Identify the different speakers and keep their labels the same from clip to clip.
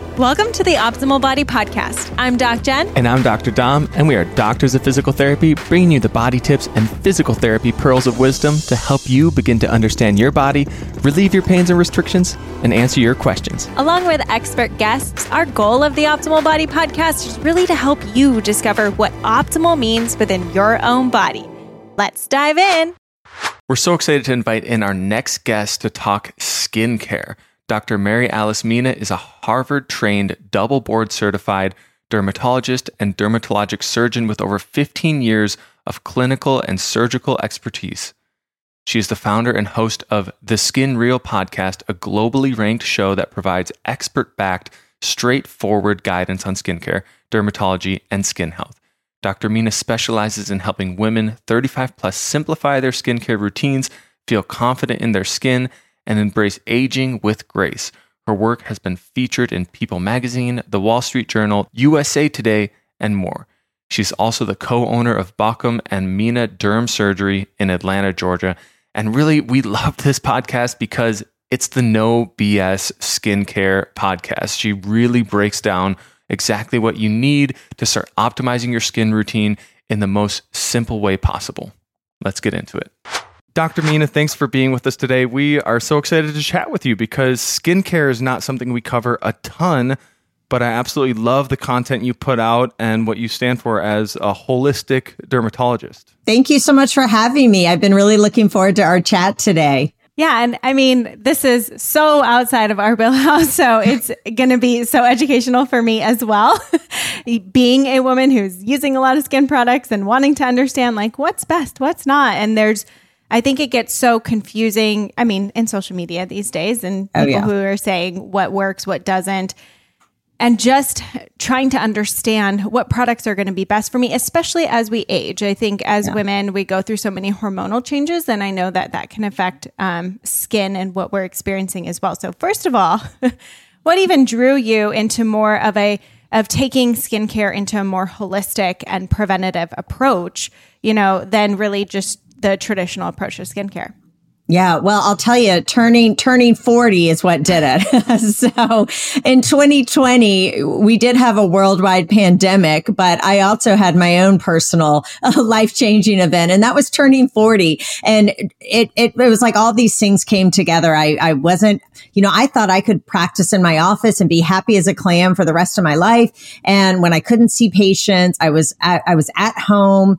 Speaker 1: Welcome to the Optimal Body Podcast. I'm Doc Jen.
Speaker 2: And I'm Dr. Dom, and we are doctors of physical therapy, bringing you the body tips and physical therapy pearls of wisdom to help you begin to understand your body, relieve your pains and restrictions, and answer your questions.
Speaker 1: Along with expert guests, our goal of the Optimal Body Podcast is really to help you discover what optimal means within your own body. Let's dive in.
Speaker 2: We're so excited to invite in our next guest to talk skincare. Dr. Mary Alice Mina is a Harvard-trained, double board-certified dermatologist and dermatologic surgeon with over 15 years of clinical and surgical expertise. She is the founder and host of The Skin Real podcast, a globally ranked show that provides expert-backed, straightforward guidance on skincare, dermatology, and skin health. Dr. Mina specializes in helping women 35 plus simplify their skincare routines, feel confident in their skin, and embrace aging with grace. Her work has been featured in People Magazine, The Wall Street Journal, USA Today, and more. She's also the co-owner of Baucom and Mina Derm Surgery in Atlanta, Georgia. And really, we love this podcast because it's the no BS skincare podcast. She really breaks down exactly what you need to start optimizing your skin routine in the most simple way possible. Let's get into it. Dr. Mina, thanks for being with us today. We are so excited to chat with you because skincare is not something we cover a ton, but I absolutely love the content you put out and what you stand for as a holistic dermatologist.
Speaker 3: Thank you so much for having me. I've been really looking forward to our chat today.
Speaker 1: Yeah, and I mean, this is so outside of our wheelhouse, so it's going to be so educational for me as well. Being a woman who's using a lot of skin products and wanting to understand like what's best, what's not. And I think it gets so confusing, I mean, in social media these days, and people who are saying what works, what doesn't, and just trying to understand what products are going to be best for me, especially as we age. I think as women, we go through so many hormonal changes, and I know that that can affect skin and what we're experiencing as well. So first of all, what even drew you into more of taking skincare into a more holistic and preventative approach, than really just the traditional approach to skincare?
Speaker 3: Yeah, well, I'll tell you, turning 40 is what did it. So in 2020, we did have a worldwide pandemic, but I also had my own personal life-changing event, and that was turning 40. And it was like all these things came together. I wasn't, I thought I could practice in my office and be happy as a clam for the rest of my life. And when I couldn't see patients, I was at home,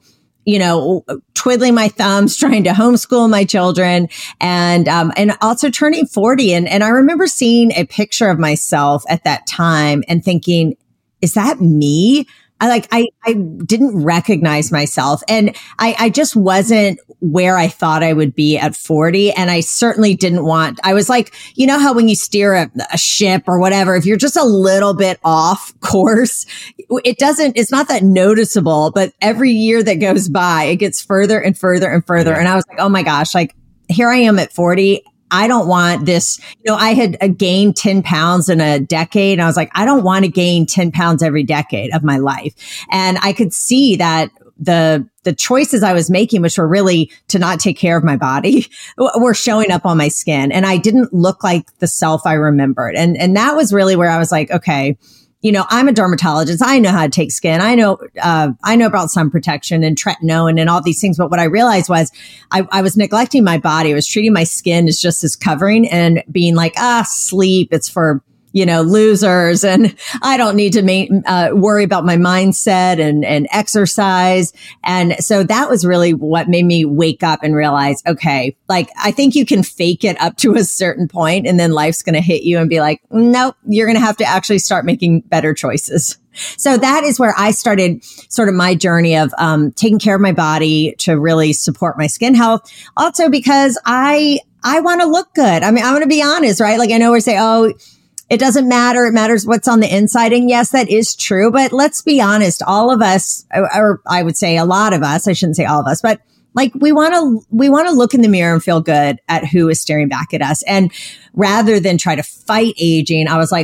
Speaker 3: twiddling my thumbs, trying to homeschool my children, and also turning 40. And I remember seeing a picture of myself at that time and thinking, is that me? I didn't recognize myself, and I just wasn't where I thought I would be at 40. And I certainly didn't I was like, how when you steer a ship or whatever, if you're just a little bit off course, it's not that noticeable, but every year that goes by, it gets further and further and further. And I was like, oh my gosh, like here I am at 40. I don't want this. I had gained 10 pounds in a decade. And I was like, I don't want to gain 10 pounds every decade of my life. And I could see that the choices I was making, which were really to not take care of my body, were showing up on my skin. And I didn't look like the self I remembered. And that was really where I was like, okay, I'm a dermatologist. I know how to take skin. I know about sun protection and tretinoin and all these things. But what I realized was I was neglecting my body. I was treating my skin as just as covering and being like, sleep. It's for, losers. And I don't need to worry about my mindset and exercise. And so that was really what made me wake up and realize, okay, like I think you can fake it up to a certain point and then life's going to hit you and be like, nope, you're going to have to actually start making better choices. So that is where I started sort of my journey of taking care of my body to really support my skin health. Also because I want to look good. I mean, I'm going to be honest, right? Like I know we say, oh, it doesn't matter. It matters what's on the inside. And yes, that is true. But let's be honest. All of us, or I would say a lot of us, I shouldn't say all of us, but like we want to look in the mirror and feel good at who is staring back at us. And rather than try to fight aging, I was like,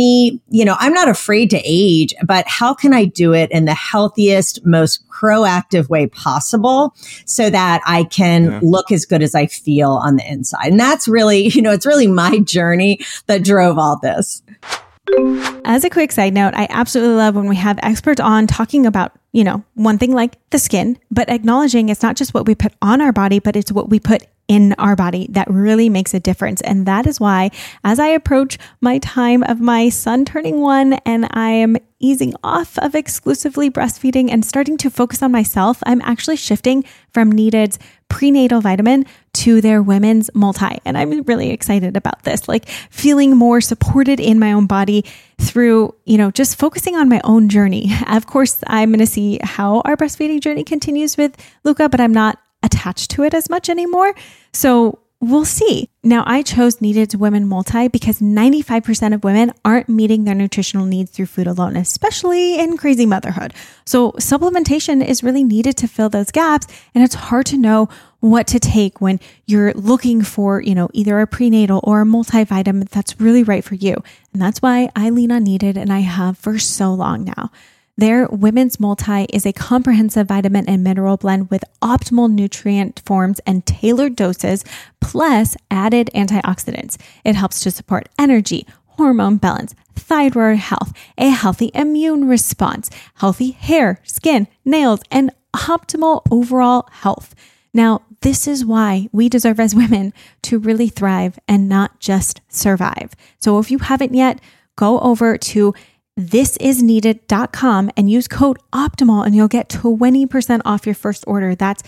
Speaker 3: I'm not afraid to age, but how can I do it in the healthiest, most proactive way possible so that I can look as good as I feel on the inside? And that's really, it's really my journey that drove all this.
Speaker 1: As a quick side note, I absolutely love when we have experts on talking about, one thing like the skin, but acknowledging it's not just what we put on our body, but it's what we put in our body that really makes a difference. And that is why, as I approach my time of my son turning 1 and I am easing off of exclusively breastfeeding and starting to focus on myself, I'm actually shifting from Needed's prenatal vitamin to their women's multi. And I'm really excited about this, like feeling more supported in my own body through, just focusing on my own journey. Of course, I'm going to see how our breastfeeding journey continues with Luca, but I'm not attached to it as much anymore. So we'll see. Now, I chose Needed's Women Multi because 95% of women aren't meeting their nutritional needs through food alone, especially in crazy motherhood. So supplementation is really needed to fill those gaps. And it's hard to know what to take when you're looking for, either a prenatal or a multivitamin that's really right for you. And that's why I lean on Needed, and I have for so long now. Their Women's Multi is a comprehensive vitamin and mineral blend with optimal nutrient forms and tailored doses, plus added antioxidants. It helps to support energy, hormone balance, thyroid health, a healthy immune response, healthy hair, skin, nails, and optimal overall health. Now, this is why we deserve as women to really thrive and not just survive. So if you haven't yet, go over to thisisneeded.com and use code OPTIMAL and you'll get 20% off your first order. That's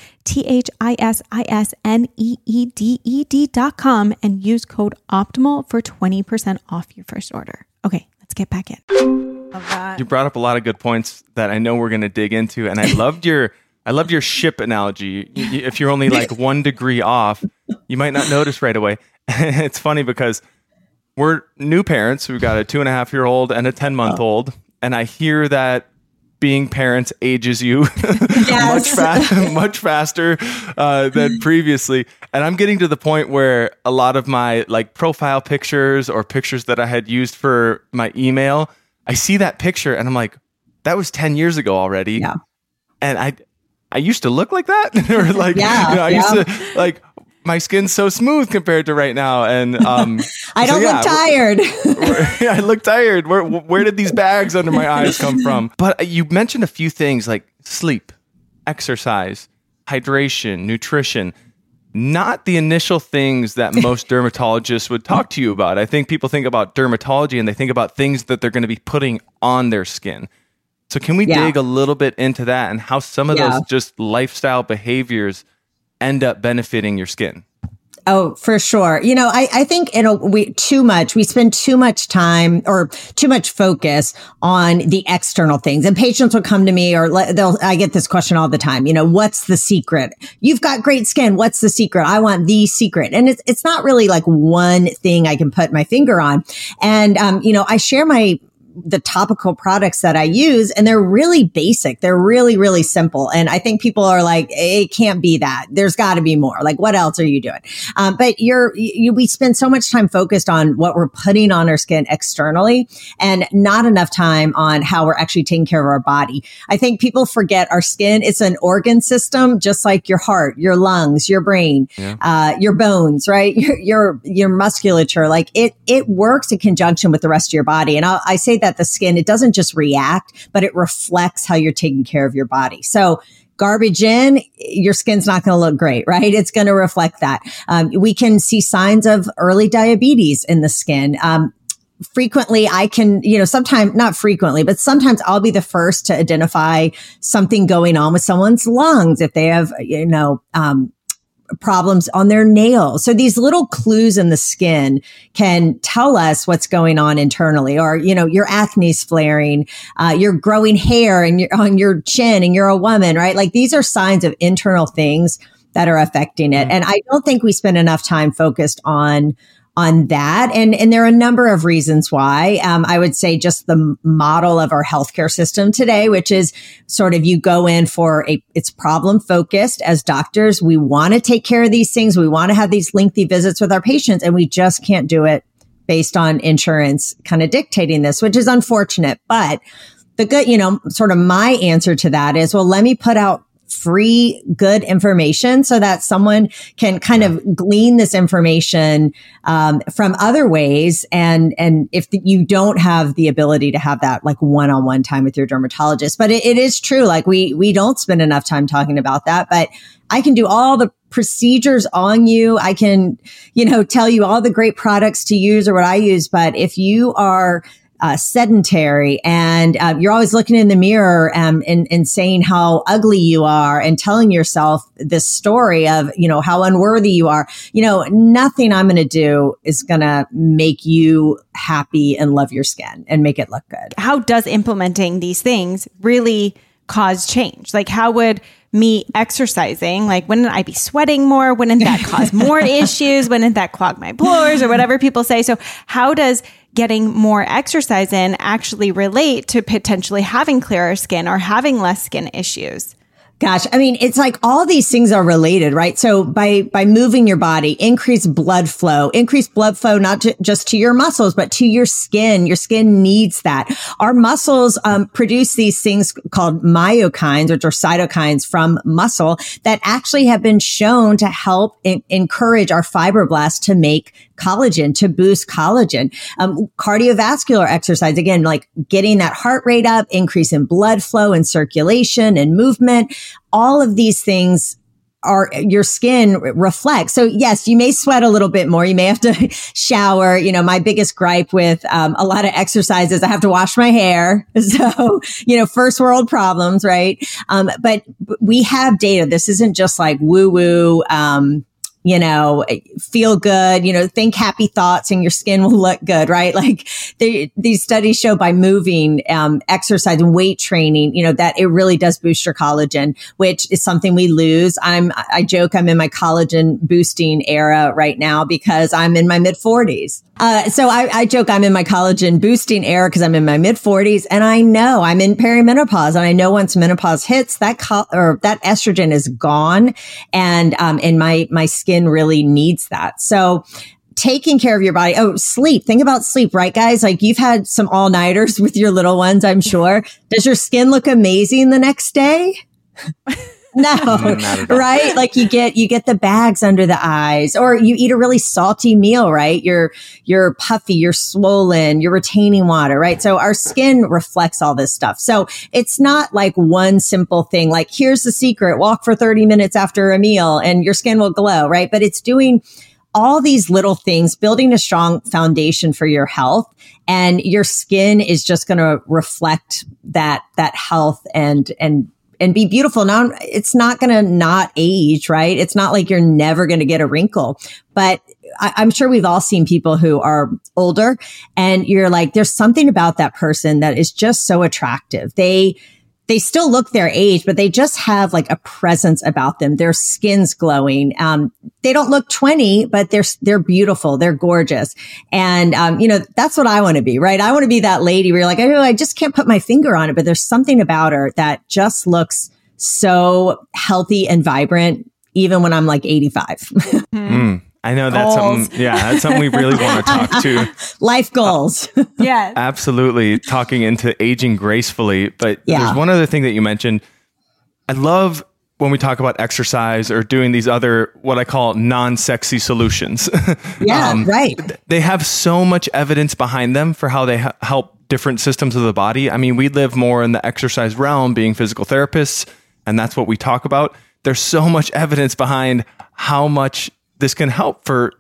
Speaker 1: thisisneeded.com and use code OPTIMAL for 20% off your first order. Okay, let's get back in.
Speaker 2: You brought up a lot of good points that I know we're going to dig into, and I loved your ship analogy. If you're only like 1 degree off, you might not notice right away. It's funny because we're new parents. We've got a 2.5-year-old and a 10-month-old. And I hear that being parents ages you much faster than previously. And I'm getting to the point where a lot of my like profile pictures or pictures that I had used for my email, I see that picture and I'm like, that was 10 years ago already. Yeah. And I used to look like that. Or like, I used to like, my skin's so smooth compared to right now. And
Speaker 3: I don't look tired.
Speaker 2: I look tired. Where did these bags under my eyes come from? But you mentioned a few things like sleep, exercise, hydration, nutrition. Not the initial things that most dermatologists would talk to you about. I think people think about dermatology and they think about things that they're going to be putting on their skin. So can we dig a little bit into that and how some of those just lifestyle behaviors end up benefiting your skin?
Speaker 3: Oh, for sure. I think we spend too much time or too much focus on the external things. And patients will come to me I get this question all the time. What's the secret? You've got great skin. What's the secret? I want the secret. And it's not really like one thing I can put my finger on. And, I share the topical products that I use, and they're really basic. They're really, really simple. And I think people are like, it can't be that. There's got to be more. Like, what else are you doing? But we spend so much time focused on what we're putting on our skin externally and not enough time on how we're actually taking care of our body. I think people forget our skin. It's an organ system, just like your heart, your lungs, your brain, your bones, right? Your musculature. Like it works in conjunction with the rest of your body. And I say that the skin, it doesn't just react, but it reflects how you're taking care of your body. So garbage in, your skin's not going to look great, right? It's going to reflect that. We can see signs of early diabetes in the skin. Frequently, I can, sometimes, not frequently, but sometimes I'll be the first to identify something going on with someone's lungs if they have, problems on their nails. So these little clues in the skin can tell us what's going on internally, or, your acne's flaring, you're growing hair on your chin and you're a woman, right? Like these are signs of internal things that are affecting it. And I don't think we spend enough time focused on that. And there are a number of reasons why. I would say just the model of our healthcare system today, which is sort of you go in for it's problem focused. As doctors, we want to take care of these things. We want to have these lengthy visits with our patients, and we just can't do it based on insurance kind of dictating this, which is unfortunate. But the good, sort of my answer to that is, well, let me put out free, good information so that someone can kind of glean this information from other ways. And if you don't have the ability to have that like one-on-one time with your dermatologist, but it is true. Like we don't spend enough time talking about that, but I can do all the procedures on you. I can, tell you all the great products to use or what I use. But if you are sedentary and you're always looking in the mirror and saying how ugly you are and telling yourself this story of, how unworthy you are, nothing I'm going to do is going to make you happy and love your skin and make it look good.
Speaker 1: How does implementing these things really cause change? Like, how would me exercising, like, wouldn't I be sweating more? Wouldn't that cause more issues? Wouldn't that clog my pores or whatever people say? So how does getting more exercise in actually relate to potentially having clearer skin or having less skin issues?
Speaker 3: Gosh, I mean, it's like all these things are related, right? So by moving your body, increase blood flow, not just to your muscles, but to your skin. Your skin needs that. Our muscles produce these things called myokines, which are cytokines from muscle that actually have been shown to help encourage our fibroblasts to make collagen, to boost collagen. Cardiovascular exercise, again, like getting that heart rate up, increase in blood flow and circulation and movement. All of these things are your skin reflects. So yes, you may sweat a little bit more. You may have to shower. My biggest gripe with a lot of exercise is I have to wash my hair. So, first world problems, right? But we have data. This isn't just like woo woo. Feel good, think happy thoughts and your skin will look good, right? Like these studies show by moving, exercise and weight training, that it really does boost your collagen, which is something we lose. I joke I'm in my collagen boosting era right now because I'm in my mid 40s. So I joke I'm in my collagen boosting era because I'm in my mid 40s and I know I'm in perimenopause and I know once menopause hits that estrogen is gone and my skin really needs that. So taking care of your body. Oh, sleep. Think about sleep, right, guys? Like you've had some all-nighters with your little ones, I'm sure. Does your skin look amazing the next day? No, right? Like you get the bags under the eyes or you eat a really salty meal, right? You're puffy, you're swollen, you're retaining water, right? So our skin reflects all this stuff. So it's not like one simple thing, like here's the secret, walk for 30 minutes after a meal and your skin will glow, right? But it's doing all these little things, building a strong foundation for your health, and your skin is just going to reflect that health and be beautiful. Now, it's not going to not age, right? It's not like you're never going to get a wrinkle, but I'm sure we've all seen people who are older and you're like, there's something about that person that is just so attractive. They still look their age, but they just have like a presence about them. Their skin's glowing. They don't look 20, but they're beautiful. They're gorgeous. And, that's what I want to be, right? I want to be that lady where you're like, I just can't put my finger on it, but there's something about her that just looks so healthy and vibrant, even when I'm like 85.
Speaker 2: I know that's that's something we really want to talk to.
Speaker 3: Life goals.
Speaker 1: Yeah.
Speaker 2: Absolutely. Talking into aging gracefully. But there's one other thing that you mentioned. I love when we talk about exercise or doing these other, what I call non-sexy solutions.
Speaker 3: Yeah, right.
Speaker 2: They have so much evidence behind them for how they help different systems of the body. I mean, we live more in the exercise realm being physical therapists, and that's what we talk about. There's so much evidence behind how much this can help for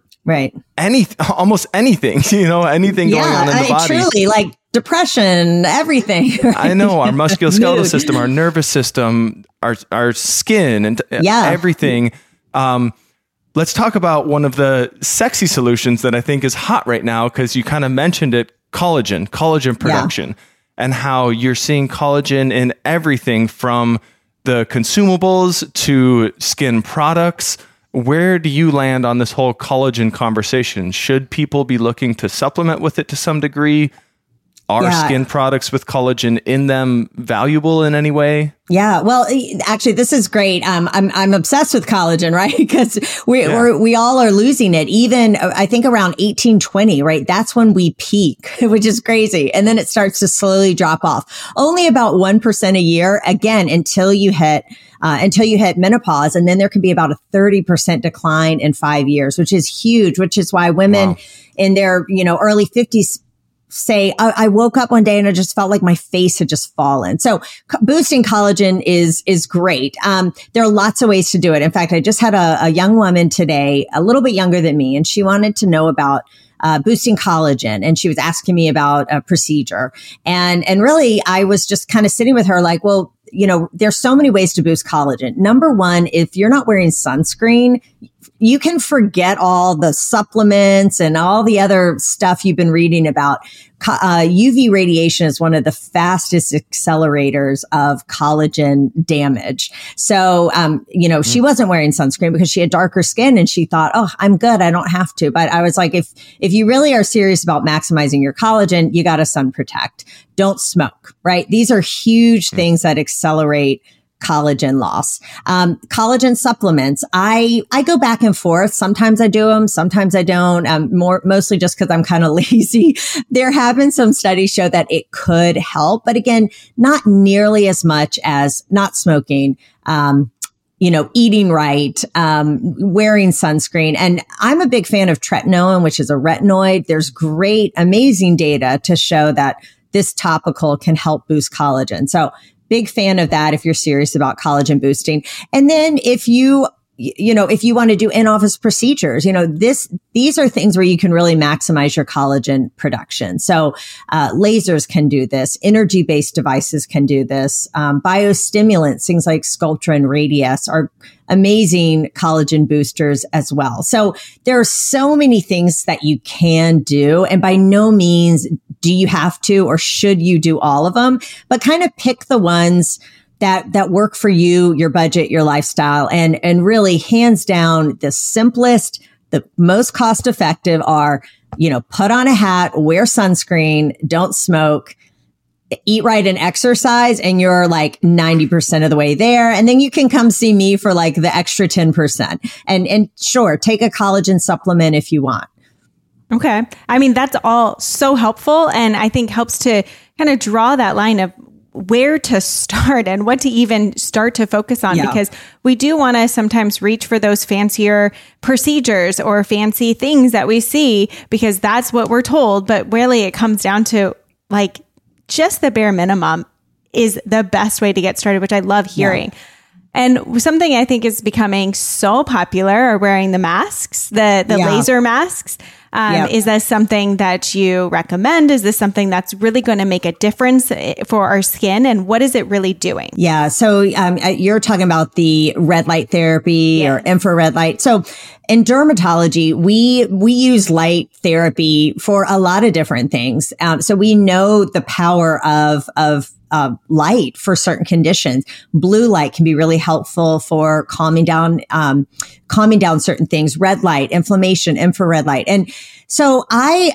Speaker 2: almost anything, anything going on in the body.
Speaker 3: Truly, like depression, everything. Right?
Speaker 2: I know, our musculoskeletal system, our nervous system, our skin, and everything. Let's talk about one of the sexy solutions that I think is hot right now, because you kind of mentioned it, collagen production, and how you're seeing collagen in everything from the consumables to skin products. Where do you land on this whole collagen conversation? Should people be looking to supplement with it to some degree? Are skin products with collagen in them valuable in any way?
Speaker 3: Yeah. Well, actually, this is great. I'm obsessed with collagen, right? Because we all are losing it. Even I think around 1820, right? That's when we peak, which is crazy. And then it starts to slowly drop off. Only about 1% a year, again, until you hit menopause. And then there can be about a 30% decline in 5 years, which is huge, which is why women in their, early 50s say, I woke up one day and I just felt like my face had just fallen. So boosting collagen is great. There are lots of ways to do it. In fact, I just had a young woman today, a little bit younger than me, and she wanted to know about boosting collagen. And she was asking me about a procedure. And really, I was just kind of sitting with her like, well, there's so many ways to boost collagen. Number one, if you're not wearing sunscreen, you can forget all the supplements and all the other stuff you've been reading about. UV radiation is one of the fastest accelerators of collagen damage. So, she wasn't wearing sunscreen because she had darker skin and she thought, oh, I'm good. I don't have to. But I was like, if you really are serious about maximizing your collagen, you got to sun protect. Don't smoke, right? These are huge things that accelerate collagen loss. Collagen supplements. I go back and forth. Sometimes I do them. Sometimes I don't. Mostly just because I'm kind of lazy. There have been some studies show that it could help, but again, not nearly as much as not smoking, eating right, wearing sunscreen. And I'm a big fan of tretinoin, which is a retinoid. There's great, amazing data to show that this topical can help boost collagen. So big fan of that if you're serious about collagen boosting. And then if you want to do in-office procedures, these are things where you can really maximize your collagen production. So, lasers can do this. Energy-based devices can do this. Biostimulants, things like Sculptra and Radius are amazing collagen boosters as well. So there are so many things that you can do. And by no means do you have to or should you do all of them, but kind of pick the ones that work for you, your budget, your lifestyle, and really hands down the simplest, the most cost effective are, put on a hat, wear sunscreen, don't smoke, eat right and exercise, and you're like 90% of the way there. And then you can come see me for like the extra 10%. And sure, take a collagen supplement if you want.
Speaker 1: Okay. I mean, that's all so helpful. And I think helps to kind of draw that line of where to start and what to even start to focus on, because we do want to sometimes reach for those fancier procedures or fancy things that we see because that's what we're told. But really it comes down to like just the bare minimum is the best way to get started, which I love hearing. Yeah. And something I think is becoming so popular are wearing the masks, the laser masks. Is this something that you recommend? Is this something that's really going to make a difference for our skin? And what is it really doing?
Speaker 3: Yeah. So you're talking about the red light therapy or infrared light. So in dermatology, we use light therapy for a lot of different things. So we know the power of light for certain conditions. Blue light can be really helpful for calming down certain things. Red light, inflammation, infrared light. And so I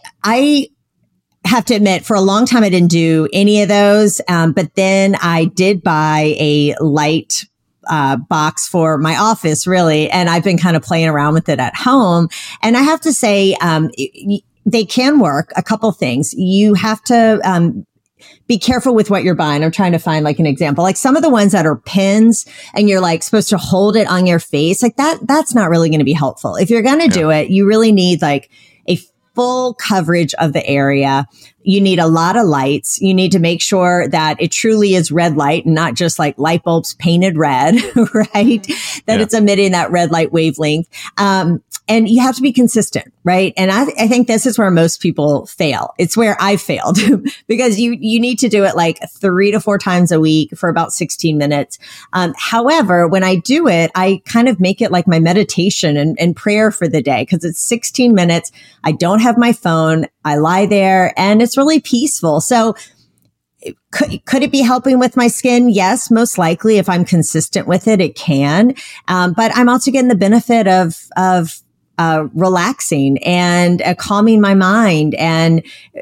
Speaker 3: have to admit, for a long time, I didn't do any of those. But then I did buy a light box for my office, really. And I've been kind of playing around with it at home. And I have to say, they can work. A couple things. You have to, be careful with what you're buying. I'm trying to find like an example, like some of the ones that are pins and you're like supposed to hold it on your face like that's not really going to be helpful. If you're going to do it, you really need like a full coverage of the area. You need a lot of lights. You need to make sure that it truly is red light and not just like light bulbs painted red, right? That it's emitting that red light wavelength. And you have to be consistent, right? And I think this is where most people fail. It's where I failed because you need to do it like 3 to 4 times a week for about 16 minutes. However, when I do it, I kind of make it like my meditation and prayer for the day because it's 16 minutes. I don't have my phone. I lie there and it's really peaceful. So could it be helping with my skin? Yes, most likely. If I'm consistent with it, it can. But I'm also getting the benefit of relaxing and calming my mind and,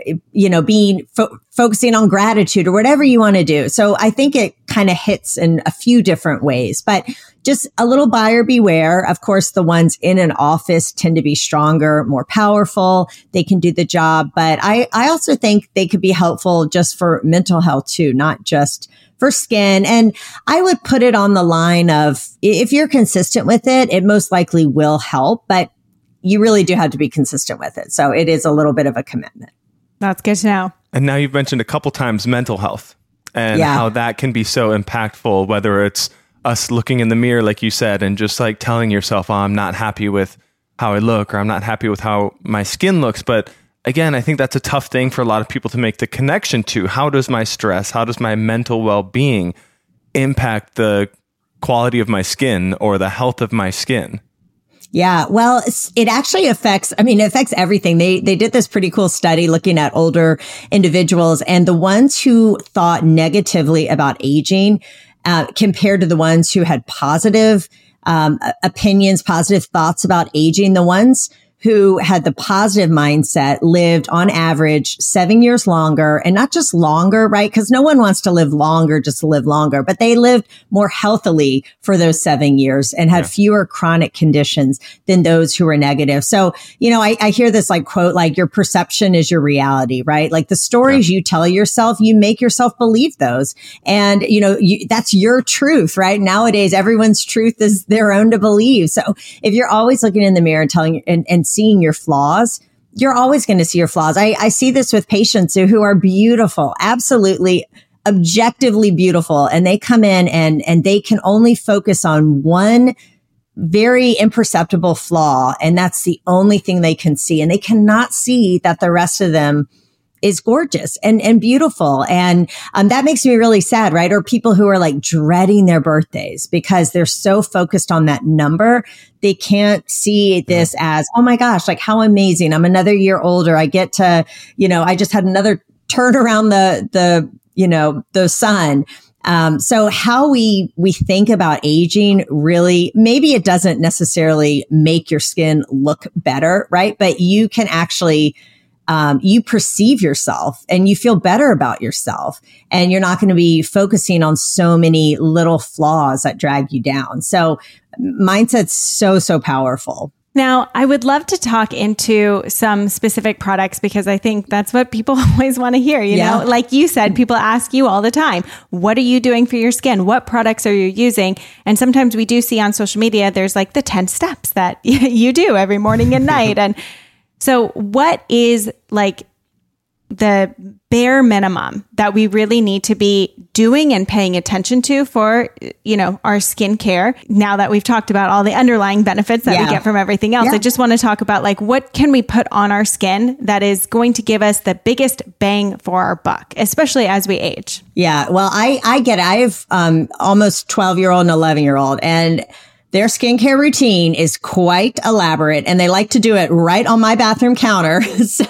Speaker 3: being focusing on gratitude or whatever you want to do. So I think it kind of hits in a few different ways, but just a little buyer beware. Of course, the ones in an office tend to be stronger, more powerful. They can do the job. But I also think they could be helpful just for mental health too, not just for skin. And I would put it on the line of if you're consistent with it, it most likely will help, but you really do have to be consistent with it. So it is a little bit of a commitment.
Speaker 1: That's good to know.
Speaker 2: And now you've mentioned a couple times mental health and how that can be so impactful, whether it's us looking in the mirror, like you said, and just like telling yourself, oh, I'm not happy with how I look, or I'm not happy with how my skin looks. But again, I think that's a tough thing for a lot of people to make the connection to. How does my stress, how does my mental well-being impact the quality of my skin or the health of my skin?
Speaker 3: Yeah, well, it actually affects everything. They did this pretty cool study looking at older individuals, and the ones who thought negatively about aging compared to the ones who had positive opinions, positive thoughts about aging, the ones who had the positive mindset lived on average 7 years longer, and not just longer, right? Because no one wants to live longer just to live longer, but they lived more healthily for those 7 years and had fewer chronic conditions than those who were negative. So, I hear this like quote, like your perception is your reality, right? Like the stories you tell yourself, you make yourself believe those. And, that's your truth, right? Nowadays, everyone's truth is their own to believe. So if you're always looking in the mirror and telling and seeing your flaws, you're always going to see your flaws. I see this with patients who are beautiful, absolutely objectively beautiful. And they come in and they can only focus on one very imperceptible flaw. And that's the only thing they can see. And they cannot see that the rest of them is gorgeous and beautiful. And that makes me really sad, right? Or people who are like dreading their birthdays because they're so focused on that number. They can't see this as, oh my gosh, like how amazing. I'm another year older. I get to, I just had another turn around the sun. So how we think about aging really, maybe it doesn't necessarily make your skin look better, right? But you can actually you perceive yourself and you feel better about yourself, and you're not going to be focusing on so many little flaws that drag you down. So mindset's so powerful.
Speaker 1: Now, I would love to talk into some specific products because I think that's what people always want to hear. You know, like you said, people ask you all the time, what are you doing for your skin? What products are you using? And sometimes we do see on social media, there's like the 10 steps that you do every morning and night. And so what is like the bare minimum that we really need to be doing and paying attention to for, our skincare? Now that we've talked about all the underlying benefits that we get from everything else, I just want to talk about like, what can we put on our skin that is going to give us the biggest bang for our buck, especially as we age? Yeah,
Speaker 3: well, I get it. I have almost 12-year-old and 11-year-old, and their skincare routine is quite elaborate, and they like to do it right on my bathroom counter. So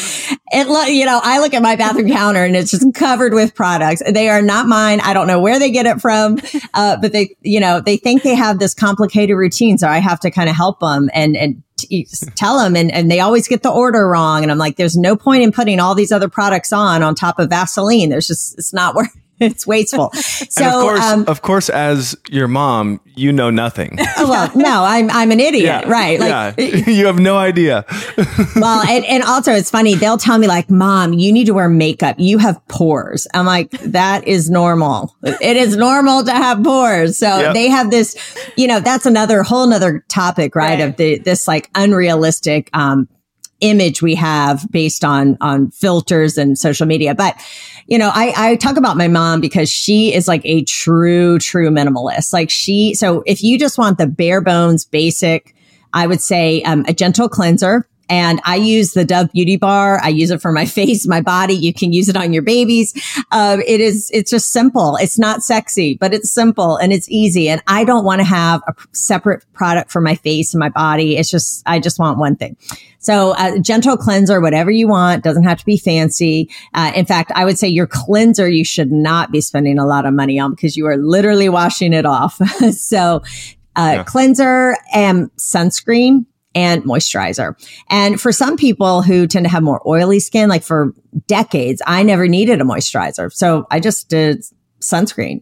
Speaker 3: I look at my bathroom counter and it's just covered with products. They are not mine. I don't know where they get it from. But they think they have this complicated routine. So I have to kind of help them and tell them, and they always get the order wrong. And I'm like, there's no point in putting all these other products on top of Vaseline. It's not worth it's wasteful. So,
Speaker 2: and of course, as your mom, you know nothing.
Speaker 3: Well, no, I'm an idiot, right?
Speaker 2: Like, you have no idea.
Speaker 3: Well, and also it's funny. They'll tell me like, Mom, you need to wear makeup. You have pores. I'm like, that is normal. It is normal to have pores. So they have this, that's whole nother topic, right? Of this like unrealistic, image we have based on filters and social media. But, I talk about my mom because she is like a true minimalist. Like so if you just want the bare bones basic, I would say, a gentle cleanser. And I use the Dove Beauty Bar. I use it for my face, my body. You can use it on your babies. It's just simple. It's not sexy, but it's simple and it's easy. And I don't want to have a separate product for my face and my body. I just want one thing. So a gentle cleanser, whatever you want, doesn't have to be fancy. In fact, I would say your cleanser, you should not be spending a lot of money on because you are literally washing it off. So cleanser and sunscreen. and moisturizer. And for some people who tend to have more oily skin, like for decades, I never needed a moisturizer. So I just did sunscreen.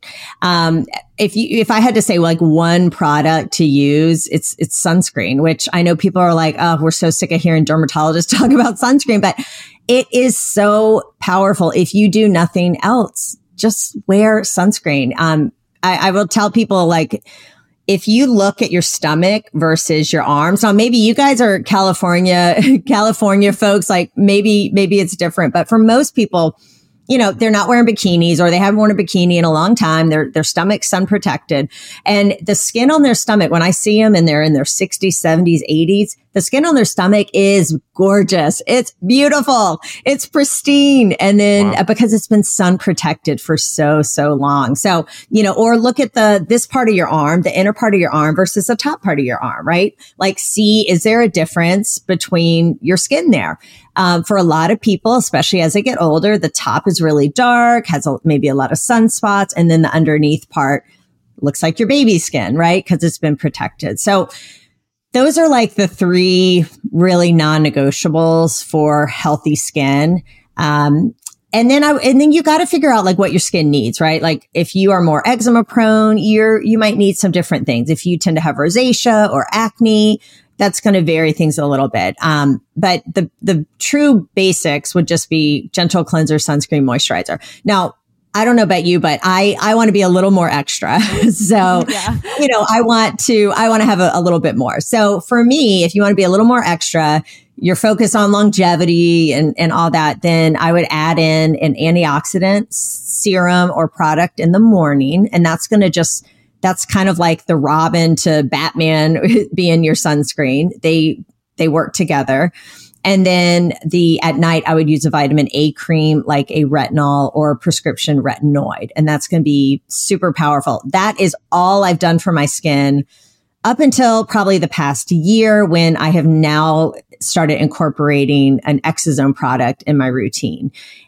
Speaker 3: If I had to say like one product to use, it's sunscreen, which I know people are like, oh, we're so sick of hearing dermatologists talk about sunscreen, but it is so powerful. If you do nothing else, just wear sunscreen. I will tell people, like, if you look at your stomach versus your arms, now maybe you guys are California folks, like maybe it's different, but for most people, you know, they're not wearing bikinis or they haven't worn a bikini in a long time. Their stomach's sun protected, and the skin on their stomach, when I see them and they're in their 60s, 70s, 80s, the skin on their stomach is gorgeous. It's beautiful. It's pristine. And then because it's been sun protected for so long. So, you know, or look at this part of your arm, the inner part of your arm versus the top part of your arm, right? Like, see, is there a difference between your skin there? For a lot of people, especially as they get older, the top is really dark, has maybe a lot of sunspots, and then the underneath part looks like your baby skin, right? Because it's been protected. So those are like the three really non-negotiables for healthy skin. And then you got to figure out like what your skin needs, right? Like if you are more eczema prone, you might need some different things. If you tend to have rosacea or acne, that's going to vary things a little bit. But the true basics would just be gentle cleanser, sunscreen, moisturizer. Now, I don't know about you, but I want to be a little more extra. So, you know, I want to have a little bit more. So for me, if you want to be a little more extra, you're focused on longevity and all that, then I would add in an antioxidant serum or product in the morning. And that's kind of like the Robin to Batman being your sunscreen. They work together. And then at night, I would use a vitamin A cream, like a retinol or prescription retinoid. And that's going to be super powerful. That is all I've done for my skin up until probably the past year, when I have now started incorporating an exosome product in my routine.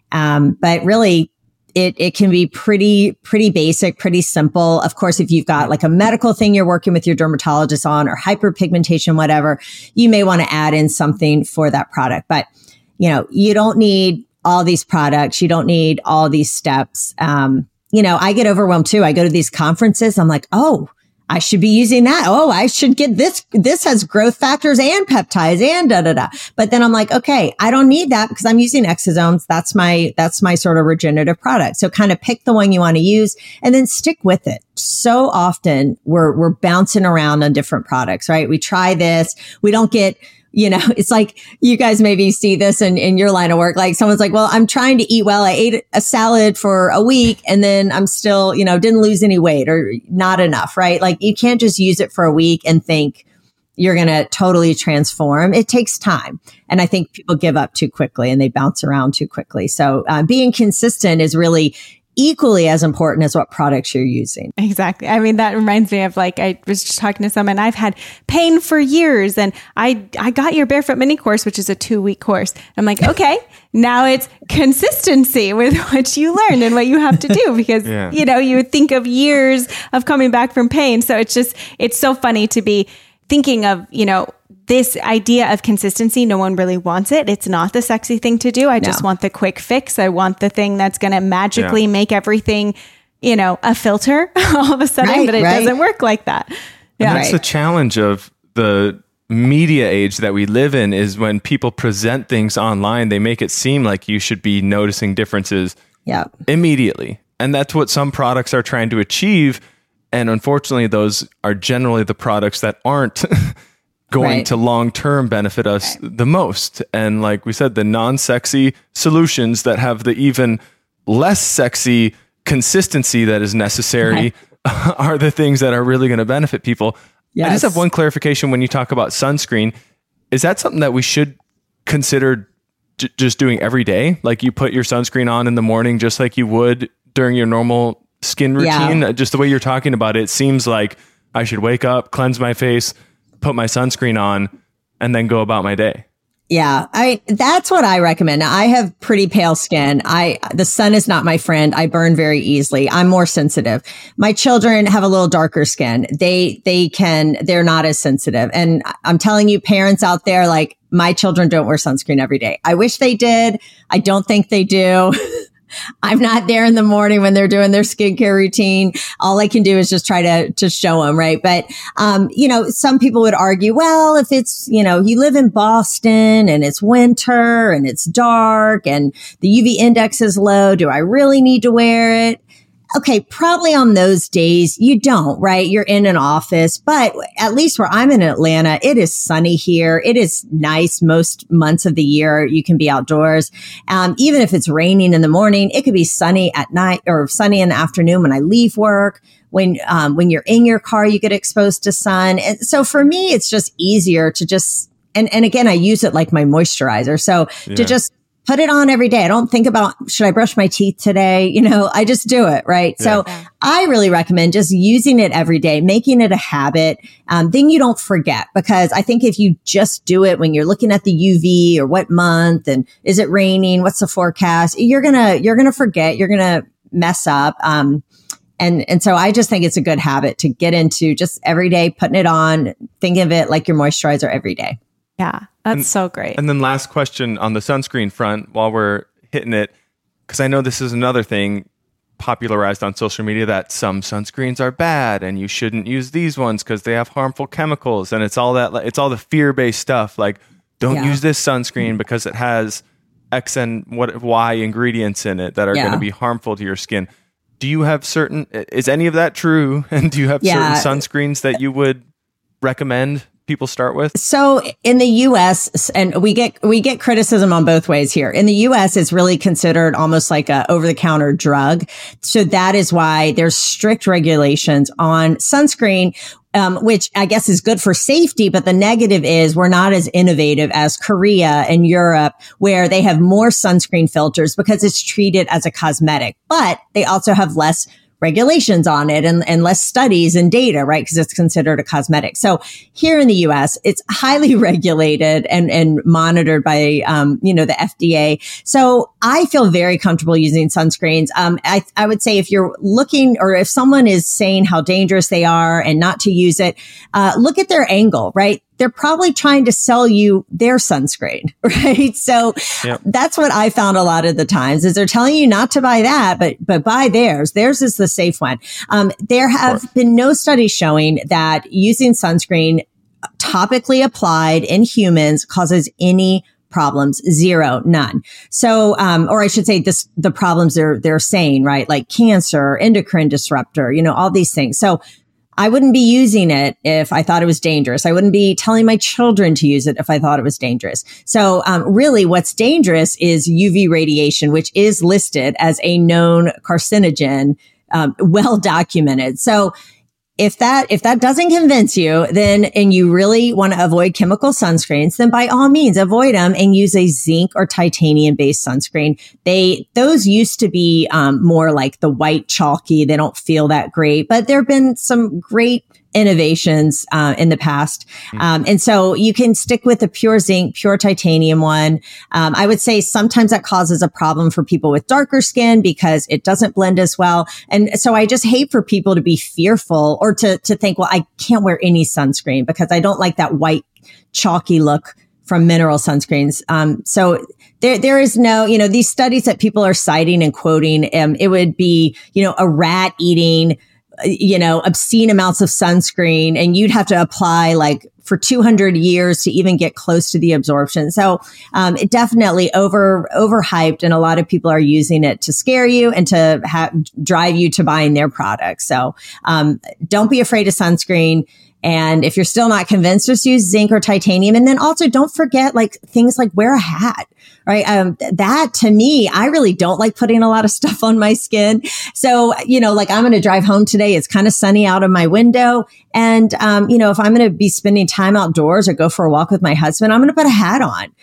Speaker 3: But really, it can be pretty basic, pretty simple. Of course, if you've got like a medical thing you're working with your dermatologist on, or hyperpigmentation, whatever, you may want to add in something for that product. But, you know, you don't need all these products. You don't need all these steps. You know, I get overwhelmed too. I go to these conferences. I'm like, oh, I should be using that. Oh, I should get this. This has growth factors and peptides and da. But then I'm like, okay, I don't need that because I'm using exosomes. That's my sort of regenerative product. So kind of pick the one you want to use and then stick with it. So often we're bouncing around on different products, right? We try this. We don't get, you know, it's like you guys maybe see this in your line of work. Like someone's like, well, I'm trying to eat well. I ate a salad for a week and then I'm still, you know, didn't lose any weight or not enough, right? Like you can't just use it for a week and think you're going to totally transform. It takes time. And I think people give up too quickly and they bounce around too quickly. So being consistent is really equally as important as what products you're using.
Speaker 1: Exactly. I mean, that reminds me of, like, I was just talking to someone, I've had pain for years and I got your Barefoot Mini course, which is a 2-week course. I'm like, okay, now it's consistency with what you learned and what you have to do because, you know, you would think of years of coming back from pain. So it's so funny to be thinking of, you know, this idea of consistency. No one really wants it. It's not the sexy thing to do. I just want the quick fix. I want the thing that's going to magically make everything, you know, a filter all of a sudden, but it doesn't work like that.
Speaker 2: Yeah. And that's the challenge of the media age that we live in, is when people present things online, they make it seem like you should be noticing differences immediately. And that's what some products are trying to achieve. And unfortunately, those are generally the products that aren't going to long-term benefit us the most. And like we said, the non-sexy solutions that have the even less sexy consistency that is necessary are the things that are really going to benefit people. I just have one clarification when you talk about sunscreen. Is that something that we should consider just doing every day? Like you put your sunscreen on in the morning, just like you would during your normal skin routine? Just the way you're talking about it seems like I should wake up, cleanse my face, put my sunscreen on, and then go about my day.
Speaker 3: Yeah, that's what I recommend. Now, I have pretty pale skin. The sun is not my friend. I burn very easily. I'm more sensitive. My children have a little darker skin. They're not as sensitive. And I'm telling you, parents out there, like, my children don't wear sunscreen every day. I wish they did. I don't think they do. I'm not there in the morning when they're doing their skincare routine. All I can do is just try to show them, right? But, some people would argue, well, if it's, you live in Boston and it's winter and it's dark and the UV index is low, do I really need to wear it? Okay, probably on those days you don't, right? You're in an office, but at least where I'm in Atlanta, it is sunny here. It is nice most months of the year. You can be outdoors. Even if it's raining in the morning, it could be sunny at night or sunny in the afternoon when I leave work. When you're in your car, you get exposed to sun. And so for me, it's just easier to just, and again, I use it like my moisturizer. So to just put it on every day. I don't think about, should I brush my teeth today? I just do it, right? Yeah. So I really recommend just using it every day, making it a habit. Then you don't forget, because I think if you just do it when you're looking at the UV or what month and is it raining? What's the forecast? You're going to forget, you're going to mess up. And so I just think it's a good habit to get into, just every day, putting it on, think of it like your moisturizer every day.
Speaker 1: Yeah, that's so great.
Speaker 2: And then last question on the sunscreen front, while we're hitting it, because I know this is another thing popularized on social media, that some sunscreens are bad and you shouldn't use these ones because they have harmful chemicals. And it's all the fear-based stuff. Like, don't use this sunscreen because it has X and Y ingredients in it that are going to be harmful to your skin. Do you have is any of that true? And do you have certain sunscreens that you would recommend people start with?
Speaker 3: So in the US, and we get criticism on both ways here. In the US, it's really considered almost like a over-the-counter drug. So that is why there's strict regulations on sunscreen, which I guess is good for safety. But the negative is we're not as innovative as Korea and Europe, where they have more sunscreen filters because it's treated as a cosmetic, but they also have less regulations on it and less studies and data, right? Because it's considered a cosmetic. So here in the US, it's highly regulated and monitored by, the FDA. So I feel very comfortable using sunscreens. I would say if you're looking, or if someone is saying how dangerous they are and not to use it, look at their angle, right? They're probably trying to sell you their sunscreen, right? So that's what I found a lot of the times, is they're telling you not to buy that, but buy theirs. Theirs is the safe one. There have been no studies showing that using sunscreen topically applied in humans causes any problems. Zero, none. So, or I should say the problems they're saying, right? Like cancer, endocrine disruptor, all these things. So I wouldn't be using it if I thought it was dangerous. I wouldn't be telling my children to use it if I thought it was dangerous. So really what's dangerous is UV radiation, which is listed as a known carcinogen, well documented. So if that doesn't convince you, then, and you really want to avoid chemical sunscreens, then by all means avoid them and use a zinc or titanium based sunscreen. Those used to be, more like the white chalky. They don't feel that great, but there have been some great innovations in the past. And so you can stick with the pure zinc, pure titanium one. I would say sometimes that causes a problem for people with darker skin because it doesn't blend as well. And so I just hate for people to be fearful or to think, well, I can't wear any sunscreen because I don't like that white chalky look from mineral sunscreens. So there is no, these studies that people are citing and quoting, it would be, a rat eating obscene amounts of sunscreen, and you'd have to apply like for 200 years to even get close to the absorption. So, it definitely overhyped, and a lot of people are using it to scare you and to drive you to buying their products. So, don't be afraid of sunscreen. And if you're still not convinced, just use zinc or titanium. And then also don't forget like things like wear a hat, right? That to me, I really don't like putting a lot of stuff on my skin. So, like I'm going to drive home today. It's kind of sunny out of my window. And, if I'm going to be spending time outdoors or go for a walk with my husband, I'm going to put a hat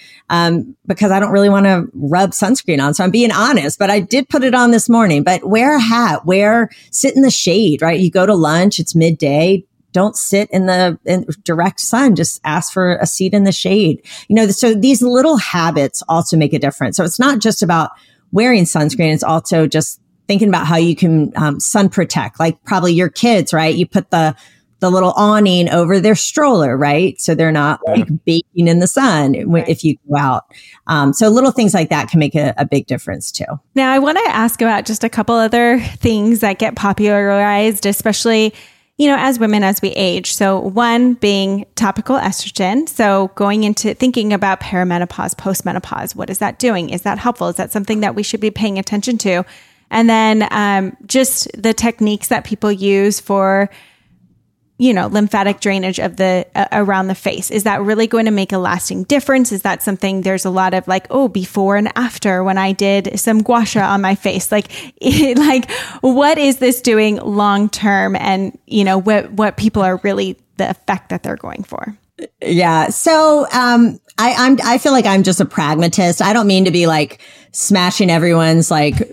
Speaker 3: on, because I don't really want to rub sunscreen on. So I'm being honest, but I did put it on this morning. But wear a hat, sit in the shade, right? You go to lunch, it's midday. don't sit in direct sun. Just ask for a seat in the shade. So these little habits also make a difference. So it's not just about wearing sunscreen. It's also just thinking about how you can sun protect, like probably your kids, right? You put the little awning over their stroller, right? So they're not like baking in the sun if you go out. So little things like that can make a big difference too.
Speaker 1: Now, I want to ask about just a couple other things that get popularized, especially, as women, as we age. So one being topical estrogen. So going into thinking about perimenopause, postmenopause, what is that doing? Is that helpful? Is that something that we should be paying attention to? And then just the techniques that people use for lymphatic drainage of the around the face. Is that really going to make a lasting difference? Is that something there's a lot of before and after when I did some gua sha on my face? What is this doing long term? And, what people are really the effect that they're going for?
Speaker 3: Yeah. So, I feel like I'm just a pragmatist. I don't mean to be smashing everyone's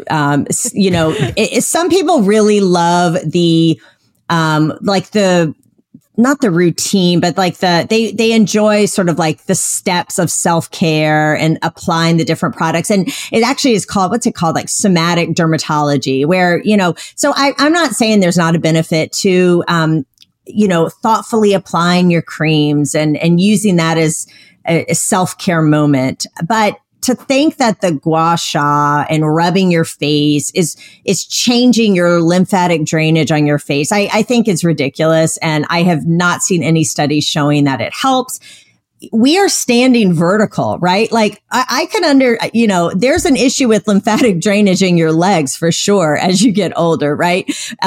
Speaker 3: some people really love the not the routine, but they enjoy sort of the steps of self-care and applying the different products. And it actually is called, somatic dermatology, where, so I'm not saying there's not a benefit to, thoughtfully applying your creams and using that as a self-care moment. But to think that the gua sha and rubbing your face is changing your lymphatic drainage on your face, I think it's ridiculous. And I have not seen any studies showing that it helps. We are standing vertical, right? I can there's an issue with lymphatic drainage in your legs for sure as you get older, right?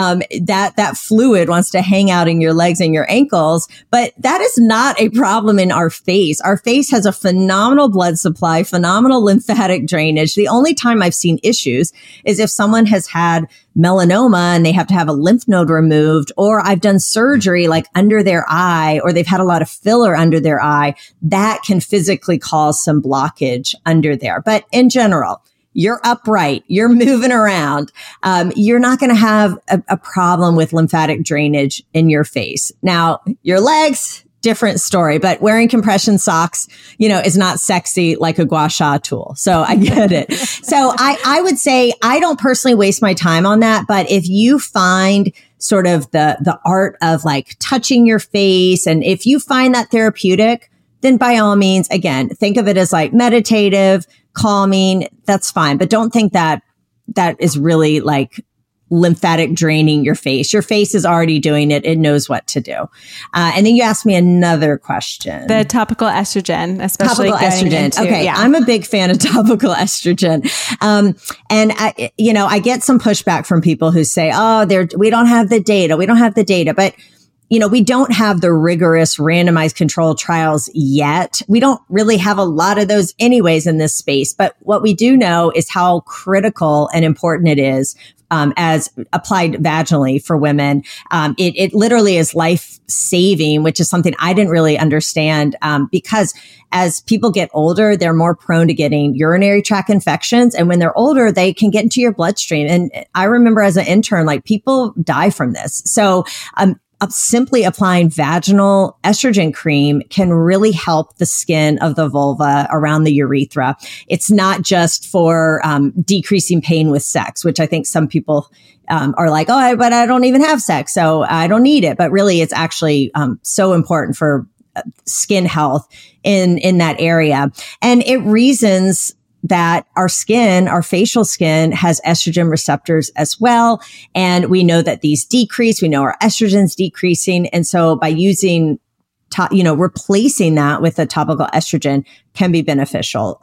Speaker 3: That fluid wants to hang out in your legs and your ankles, but that is not a problem in our face. Our face has a phenomenal blood supply, phenomenal lymphatic drainage. The only time I've seen issues is if someone has had melanoma and they have to have a lymph node removed, or I've done surgery under their eye, or they've had a lot of filler under their eye. That can physically cause some blockage under there. But in general, you're upright, you're moving around. You're not going to have a problem with lymphatic drainage in your face. Now, your legs, different story, but wearing compression socks, is not sexy like a gua sha tool. So I get it. So I would say I don't personally waste my time on that. But if you find sort of the art of touching your face, and if you find that therapeutic, then by all means, again, think of it as meditative, calming. That's fine. But don't think that is really lymphatic draining your face. Your face is already doing it. It knows what to do. And then you asked me another question.
Speaker 1: The topical estrogen, especially
Speaker 3: topical estrogen. Okay.
Speaker 1: Yeah.
Speaker 3: I'm a big fan of topical estrogen. And I get some pushback from people who say, we don't have the data. We don't have the data. But we don't have the rigorous randomized control trials yet. We don't really have a lot of those anyways in this space. But what we do know is how critical and important it is as applied vaginally for women. It literally is life-saving, which is something I didn't really understand because as people get older, they're more prone to getting urinary tract infections. And when they're older, they can get into your bloodstream. And I remember as an intern, people die from this. So simply applying vaginal estrogen cream can really help the skin of the vulva around the urethra. It's not just for decreasing pain with sex, which I think some people are but I don't even have sex, so I don't need it. But really, it's actually so important for skin health in that area. And it reasons that our skin, our facial skin, has estrogen receptors as well. And we know that these decrease. We know our estrogen's decreasing. And so by using, replacing that with a topical estrogen can be beneficial.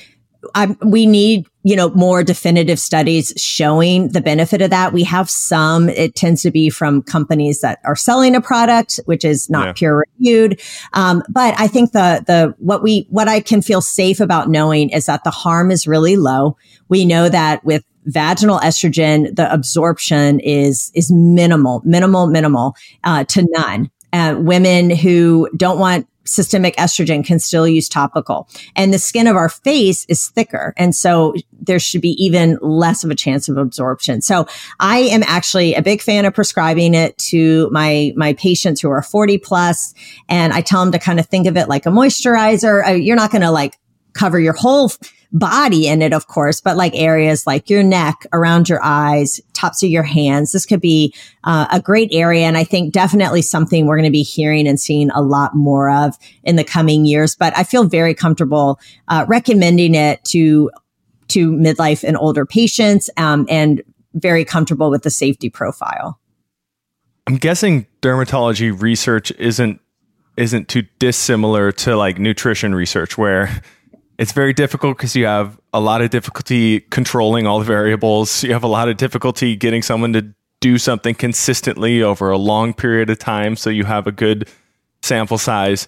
Speaker 3: We need, more definitive studies showing the benefit of that. We have some. It tends to be from companies that are selling a product, which is not peer reviewed. But I think what I can feel safe about knowing is that the harm is really low. We know that with vaginal estrogen, the absorption is minimal to none. Women who don't want systemic estrogen can still use topical. And the skin of our face is thicker. And so there should be even less of a chance of absorption. So I am actually a big fan of prescribing it to my patients who are 40 plus. And I tell them to kind of think of it like a moisturizer. You're not going to like cover your whole body in it, of course, but like areas like your neck, around your eyes, tops of your hands. This could be a great area. And I think definitely something we're going to be hearing and seeing a lot more of in the coming years. But I feel very comfortable recommending it to midlife and older patients, and very comfortable with the safety profile.
Speaker 2: I'm guessing dermatology research isn't too dissimilar to like nutrition research, where it's very difficult because you have a lot of difficulty controlling all the variables. You have a lot of difficulty getting someone to do something consistently over a long period of time, so you have a good sample size.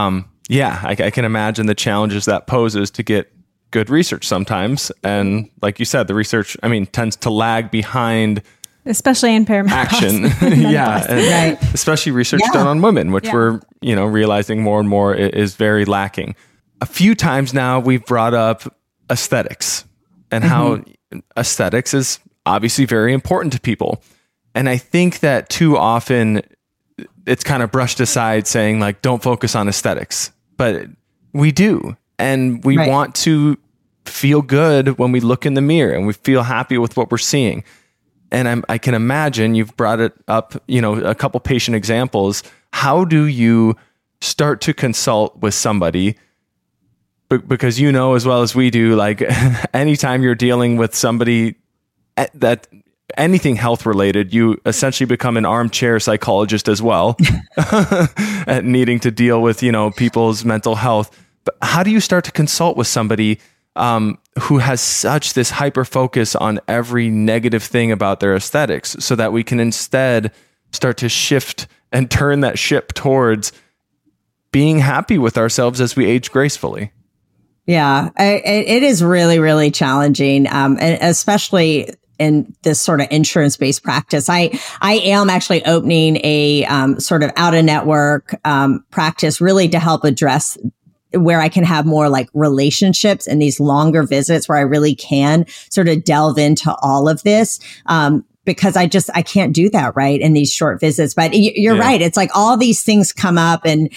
Speaker 2: I can imagine the challenges that poses to get good research sometimes. And like you said, the research, tends to lag behind,
Speaker 1: especially in perimenopause.
Speaker 2: Action. Right. Especially research done on women, which we're, realizing more and more is very lacking. A few times now we've brought up aesthetics and how aesthetics is obviously very important to people. And I think that too often it's kind of brushed aside, saying like, don't focus on aesthetics, but we do. And we want to feel good when we look in the mirror and we feel happy with what we're seeing. And I can imagine you've brought it up, a couple patient examples. How do you start to consult with somebody? Because as well as we do, like anytime you're dealing with somebody that anything health related, you essentially become an armchair psychologist as well, at needing to deal with, people's mental health. But how do you start to consult with somebody who has such this hyper focus on every negative thing about their aesthetics, so that we can instead start to shift and turn that ship towards being happy with ourselves as we age gracefully?
Speaker 3: Yeah, it is really, really challenging, and especially in this sort of insurance-based practice. I am actually opening a sort of out-of-network practice, really to help address where I can have more like relationships and these longer visits where I really can sort of delve into all of this. Because I can't do that right in these short visits. But you're right. It's like all these things come up, and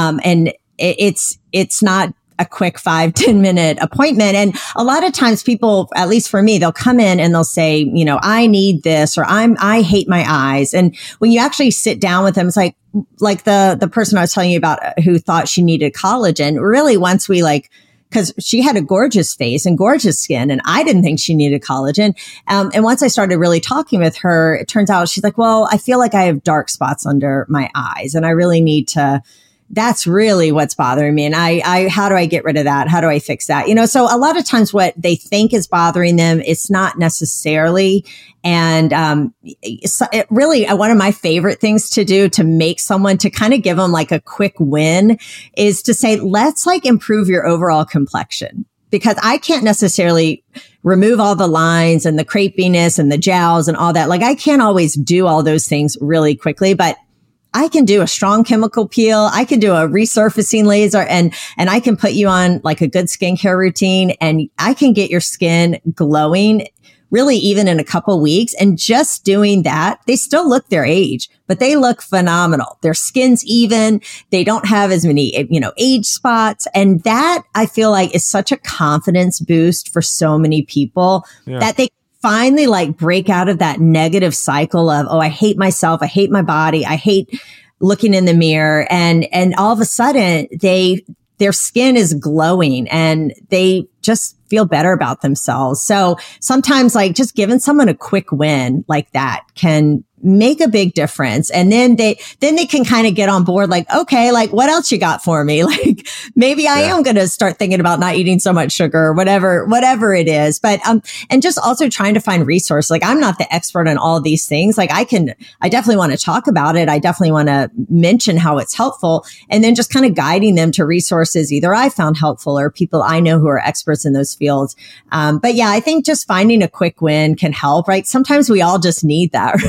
Speaker 3: it's not a quick 5-10 minute appointment. And a lot of times people, at least for me, they'll come in and they'll say, I need this, or I hate my eyes. And when you actually sit down with them, it's like the person I was telling you about who thought she needed collagen. Really, once we because she had a gorgeous face and gorgeous skin, and I didn't think she needed collagen. And once I started really talking with her, it turns out she's like, well, I feel like I have dark spots under my eyes, and I really need to, that's really what's bothering me. And how do I get rid of that? How do I fix that? So a lot of times what they think is bothering them, it's not necessarily. And, it really, one of my favorite things to do to make someone, to kind of give them like a quick win, is to say, let's improve your overall complexion. Because I can't necessarily remove all the lines and the crepiness and the jowls and all that. I can't always do all those things really quickly, but I can do a strong chemical peel. I can do a resurfacing laser, and I can put you on a good skincare routine, and I can get your skin glowing really even in a couple weeks. And just doing that, they still look their age, but they look phenomenal. Their skin's even. They don't have as many, age spots. And that I feel like is such a confidence boost for so many people that they finally break out of that negative cycle of, oh, I hate myself. I hate my body. I hate looking in the mirror. And all of a sudden their skin is glowing and they just feel better about themselves. So sometimes just giving someone a quick win like that can make a big difference. And then they can kind of get on board, okay, what else you got for me? Maybe I am going to start thinking about not eating so much sugar or whatever it is. But, and just also trying to find resources. I'm not the expert on all these things. I definitely want to talk about it. I definitely want to mention how it's helpful, and then just kind of guiding them to resources either I found helpful or people I know who are experts in those fields. But yeah, I think just finding a quick win can help, right? Sometimes we all just need that, right?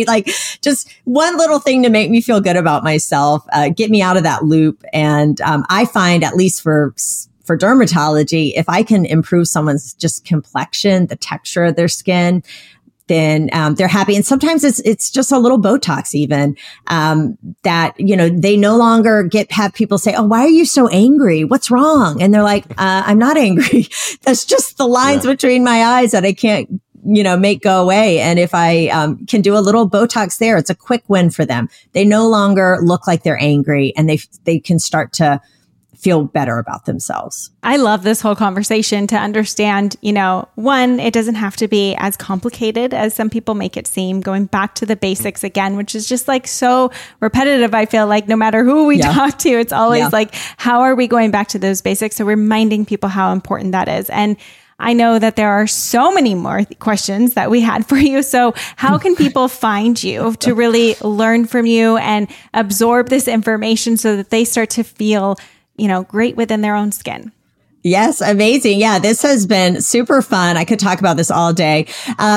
Speaker 3: right? Like just one little thing to make me feel good about myself, get me out of that loop. And I find, at least for dermatology, if I can improve someone's just complexion, the texture of their skin, then they're happy. And sometimes it's just a little Botox even, that, they no longer have people say, oh, why are you so angry? What's wrong? And they're like, I'm not angry. That's just the lines between my eyes that I can't, make go away. And if I can do a little Botox there, it's a quick win for them. They no longer look like they're angry, and they can start to feel better about themselves.
Speaker 1: I love this whole conversation to understand, one, it doesn't have to be as complicated as some people make it seem, going back to the basics again, which is just like so repetitive. I feel like no matter who we talk to, it's always like, how are we going back to those basics? So reminding people how important that is. And I know that there are so many more questions that we had for you. So how can people find you to really learn from you and absorb this information so that they start to feel great within their own skin?
Speaker 3: Yes, amazing. Yeah, this has been super fun. I could talk about this all day.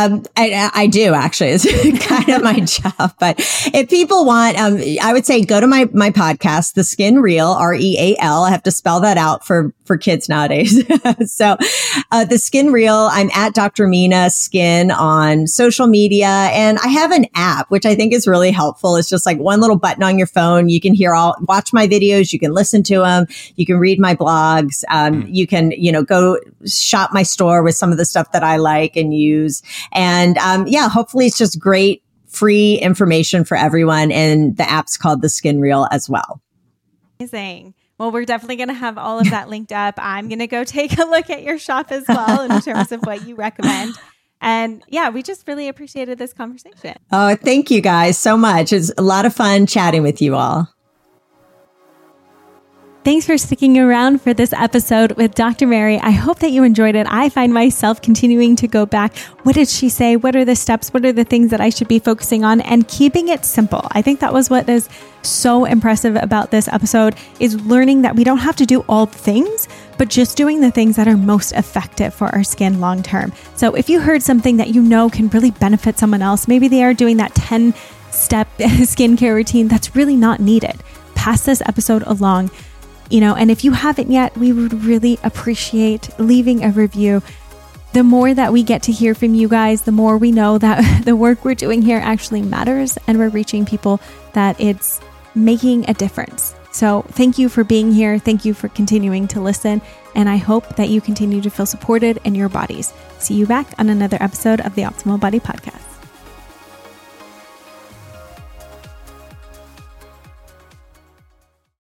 Speaker 3: I do actually. It's kind of my job. But if people want, I would say go to my podcast, The Skin Real, REAL. I have to spell that out for kids nowadays. So, The Skin Real, I'm at Dr. Mina Skin on social media. And I have an app, which I think is really helpful. It's just like one little button on your phone. You can watch my videos. You can listen to them. You can read my blogs. You can, go shop my store with some of the stuff that I like and use. And, hopefully it's just great free information for everyone. And the app's called The Skin Real as well.
Speaker 1: Amazing. Well, we're definitely going to have all of that linked up. I'm going to go take a look at your shop as well in terms of what you recommend. And we just really appreciated this conversation.
Speaker 3: Oh, thank you guys so much. It's a lot of fun chatting with you all.
Speaker 1: Thanks for sticking around for this episode with Dr. Mary. I hope that you enjoyed it. I find myself continuing to go back. What did she say? What are the steps? What are the things that I should be focusing on? And keeping it simple. I think that was what is so impressive about this episode, is learning that we don't have to do all the things, but just doing the things that are most effective for our skin long term. So if you heard something that can really benefit someone else, maybe they are doing that 10-step skincare routine that's really not needed, pass this episode along. And if you haven't yet, we would really appreciate leaving a review. The more that we get to hear from you guys, the more we know that the work we're doing here actually matters and we're reaching people, that it's making a difference. So thank you for being here. Thank you for continuing to listen. And I hope that you continue to feel supported in your bodies. See you back on another episode of the Optimal Body Podcast.